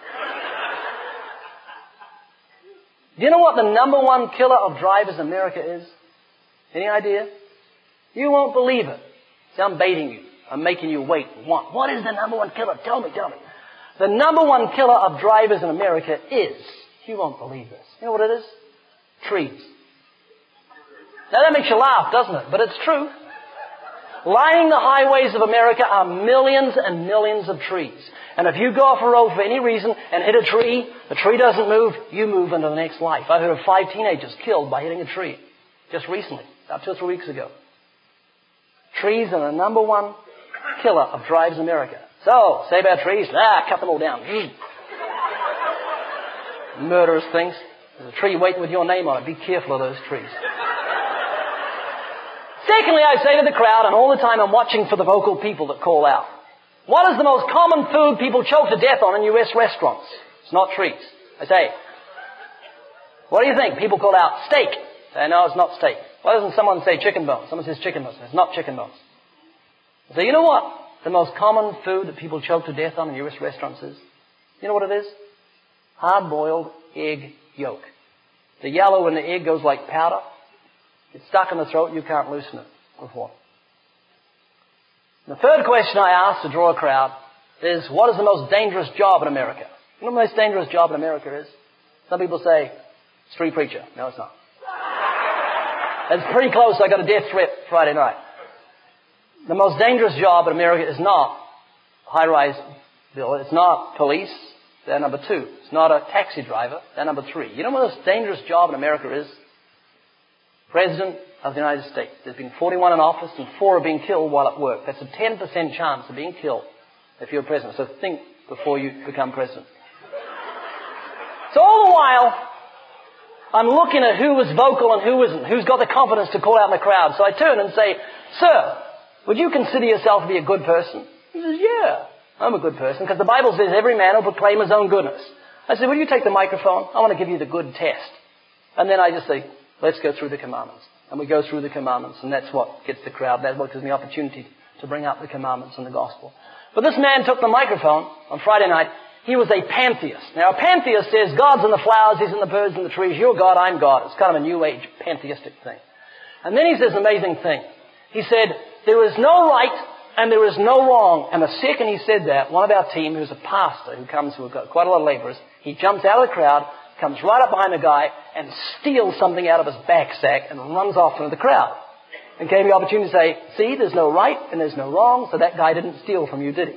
Do you know what the number one killer of drivers in America is? Any idea? You won't believe it. See, I'm baiting you. I'm making you wait. What is the number one killer? Tell me. The number one killer of drivers in America is, you won't believe this. You know what it is? Trees. Now that makes you laugh, doesn't it? But it's true. Lining the highways of America are millions and millions of trees. And if you go off a road for any reason and hit a tree, the tree doesn't move, you move into the next life. I heard of 5 teenagers killed by hitting a tree just recently, about 2 or 3 weeks ago. Trees are the number one killer of drivers in America. So, say about trees, cut them all down. Murderous things. There's a tree waiting with your name on it. Be careful of those trees. Secondly, I say to the crowd, and all the time I'm watching for the vocal people that call out, what is the most common food people choke to death on in U.S. restaurants? It's not trees. I say, what do you think? People call out, steak. I say, no, it's not steak. Why doesn't someone say chicken bones? Someone says chicken bones. It's not chicken bones. I say, you know what the most common food that people choke to death on in U.S. restaurants is? You know what it is? Hard-boiled egg yolk. The yellow in the egg goes like powder. It's stuck in the throat, you can't loosen it with water. The third question I ask to draw a crowd is, what is the most dangerous job in America? You know what the most dangerous job in America is? Some people say, street preacher. No, it's not. It's pretty close. I got a death threat Friday night. The most dangerous job in America is not high-rise bill. It's not police. They're number 2. It's not a taxi driver. They're number 3. You know what the most dangerous job in America is? President of the United States. There's been 41 in office and 4 are being killed while at work. That's a 10% chance of being killed if you're president. So think before you become president. So all the while, I'm looking at who was vocal and who isn't, who's got the confidence to call out in the crowd. So I turn and say, sir, would you consider yourself to be a good person? He says, yeah, I'm a good person, because the Bible says every man will proclaim his own goodness. I said, will you take the microphone? I want to give you the good test. And then I just say, let's go through the commandments. And we go through the commandments, and that's what gets the crowd. That's what gives me the opportunity to bring up the commandments and the gospel. But this man took the microphone on Friday night. He was a pantheist. Now, a pantheist says, God's in the flowers, He's in the birds and the trees. You're God, I'm God. It's kind of a New Age pantheistic thing. And then he says an amazing thing. He said, there is no right and there is no wrong. And the second he said that, one of our team, who's a pastor, who we've got quite a lot of laborers, he jumps out of the crowd, comes right up behind the guy and steals something out of his back sack and runs off into the crowd. And gave me the opportunity to say, see, there's no right and there's no wrong, so that guy didn't steal from you, did he?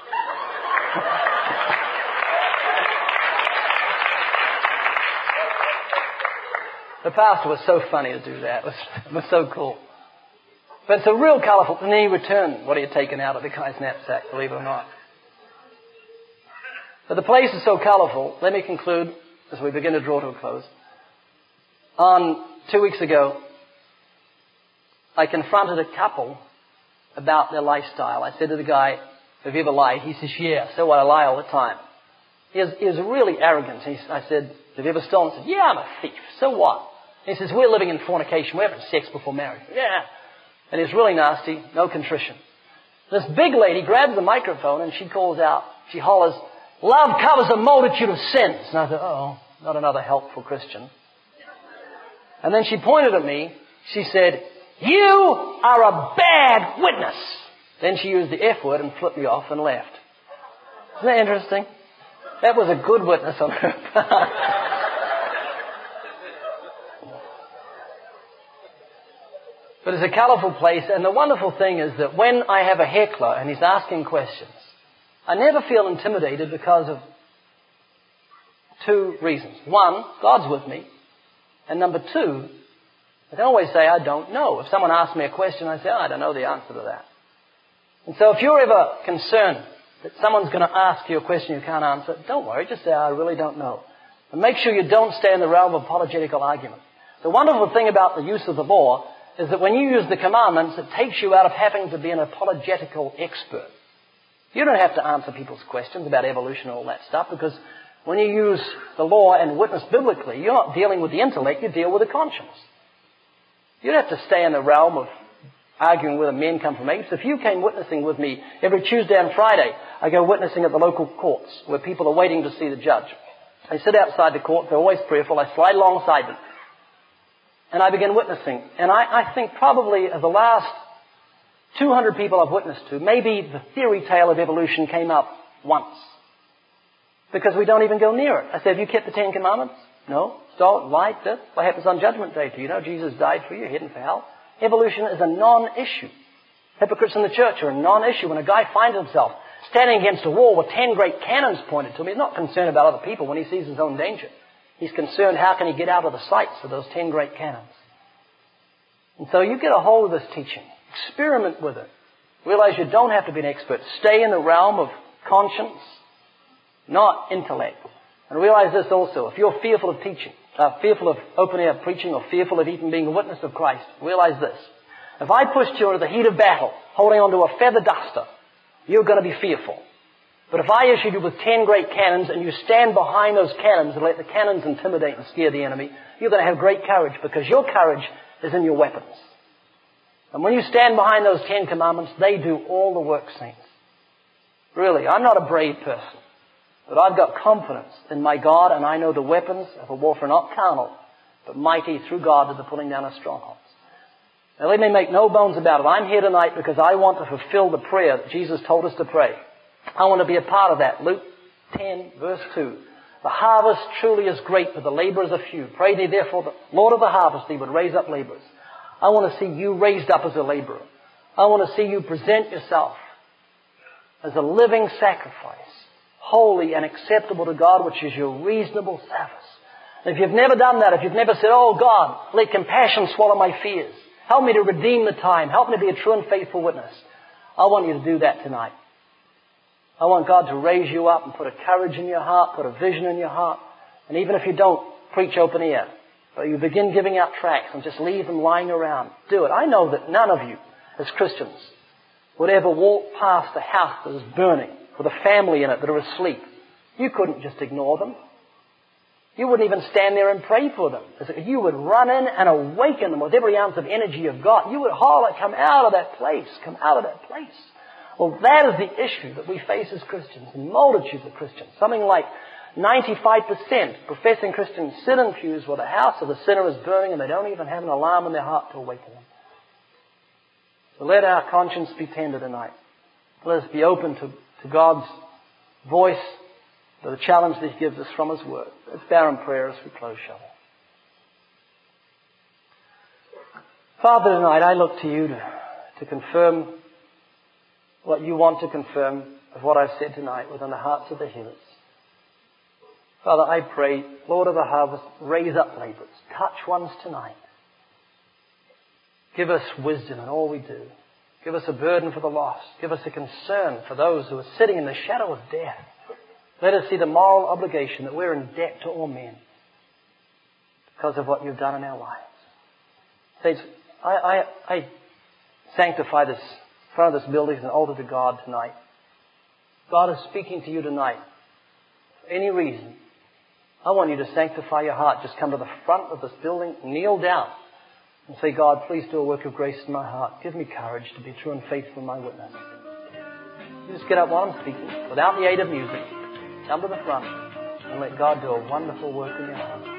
The pastor was so funny to do that. It was so cool. But it's a real colourful... And then he returned what he had taken out of the guy's knapsack, believe it or not. But the place is so colourful. Let me conclude as we begin to draw to a close. 2 weeks ago, I confronted a couple about their lifestyle. I said to the guy, have you ever lied? He says, yeah. So what? I lie all the time. He was really arrogant. I said, have you ever stolen? He said, yeah, I'm a thief. So what? He says, we're living in fornication. We're having sex before marriage. Yeah. And he's really nasty. No contrition. This big lady grabs the microphone and she calls out, she hollers, love covers a multitude of sins. And I thought, oh, not another helpful Christian. And then she pointed at me. She said, you are a bad witness. Then she used the F word and flipped me off and left. Isn't that interesting? That was a good witness on her part. But it's a colourful place, and the wonderful thing is that when I have a heckler and he's asking questions, I never feel intimidated because of 2 reasons. 1, God's with me. And number 2, I can always say, I don't know. If someone asks me a question, I say, I don't know the answer to that. And so if you're ever concerned that someone's going to ask you a question you can't answer, don't worry, just say, I really don't know. And make sure you don't stay in the realm of apologetical argument. The wonderful thing about the use of the law is that when you use the commandments, it takes you out of having to be an apologetical expert. You don't have to answer people's questions about evolution and all that stuff, because when you use the law and witness biblically, you're not dealing with the intellect, you deal with the conscience. You don't have to stay in the realm of arguing whether men come from apes. If you came witnessing with me every Tuesday and Friday, I go witnessing at the local courts where people are waiting to see the judge. They sit outside the court, they're always prayerful, I slide alongside them. And I begin witnessing. And I think probably of the last 200 people I've witnessed to, maybe the theory tale of evolution came up once. Because we don't even go near it. I say, have you kept the 10 Commandments? No. Stole, lied, this. What happens on Judgment Day to you? You know, Jesus died for you, you're heading for hell. Evolution is a non-issue. Hypocrites in the church are a non-issue. When a guy finds himself standing against a wall with 10 great cannons pointed to him, he's not concerned about other people when he sees his own danger. He's concerned how can he get out of the sights of those 10 great cannons. And so you get a hold of this teaching. Experiment with it. Realize you don't have to be an expert. Stay in the realm of conscience, not intellect. And realize this also. If you're fearful of teaching, fearful of open-air preaching, or fearful of even being a witness of Christ, realize this. If I pushed you into the heat of battle, holding onto a feather duster, you're going to be fearful. But if I issued you with 10 great cannons and you stand behind those cannons and let the cannons intimidate and scare the enemy, you're going to have great courage, because your courage is in your weapons. And when you stand behind those 10 Commandments, they do all the work, saints. Really, I'm not a brave person, but I've got confidence in my God, and I know the weapons of a warfare not carnal, but mighty through God to the pulling down of strongholds. Now let me make no bones about it. I'm here tonight because I want to fulfill the prayer that Jesus told us to pray. I want to be a part of that. Luke 10, verse 2. The harvest truly is great, but the laborers are few. Pray thee therefore, the Lord of the harvest, he would raise up laborers. I want to see you raised up as a laborer. I want to see you present yourself as a living sacrifice, holy and acceptable to God, which is your reasonable service. And if you've never done that, if you've never said, oh God, let compassion swallow my fears. Help me to redeem the time. Help me to be a true and faithful witness. I want you to do that tonight. I want God to raise you up and put a courage in your heart, put a vision in your heart. And even if you don't preach open air, but you begin giving out tracts and just leave them lying around, do it. I know that none of you as Christians would ever walk past a house that is burning with a family in it that are asleep. You couldn't just ignore them. You wouldn't even stand there and pray for them. You would run in and awaken them with every ounce of energy you've got. You would holler, come out of that place, come out of that place. Well, that is the issue that we face as Christians, and multitudes of Christians. Something like 95% professing Christians sit in pews where the house of the sinner is burning and they don't even have an alarm in their heart to awaken them. So let our conscience be tender tonight. Let us be open to God's voice, to the challenge that He gives us from His Word. Let's bow in prayer as we close, shall we? Father, tonight I look to You to confirm what You want to confirm of what I've said tonight within the hearts of the hearers. Father, I pray, Lord of the harvest, raise up laborers. Touch ones tonight. Give us wisdom in all we do. Give us a burden for the lost. Give us a concern for those who are sitting in the shadow of death. Let us see the moral obligation that we're in debt to all men because of what You've done in our lives. Saints, I sanctify this front of this building as an altar to God tonight. God is speaking to you tonight. For any reason, I want you to sanctify your heart. Just come to the front of this building, kneel down, and say, God, please do a work of grace in my heart. Give me courage to be true and faithful in my witness. You just get up while I'm speaking, without the aid of music. Come to the front and let God do a wonderful work in your heart.